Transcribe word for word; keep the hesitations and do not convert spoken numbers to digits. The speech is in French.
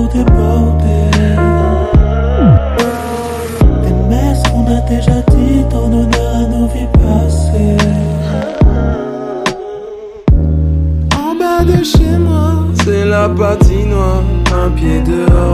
trop débordé. Des messes qu'on a déjà dit en honneur à nos vies passées. En bas de chez moi, c'est la patinoire, un pied dehors.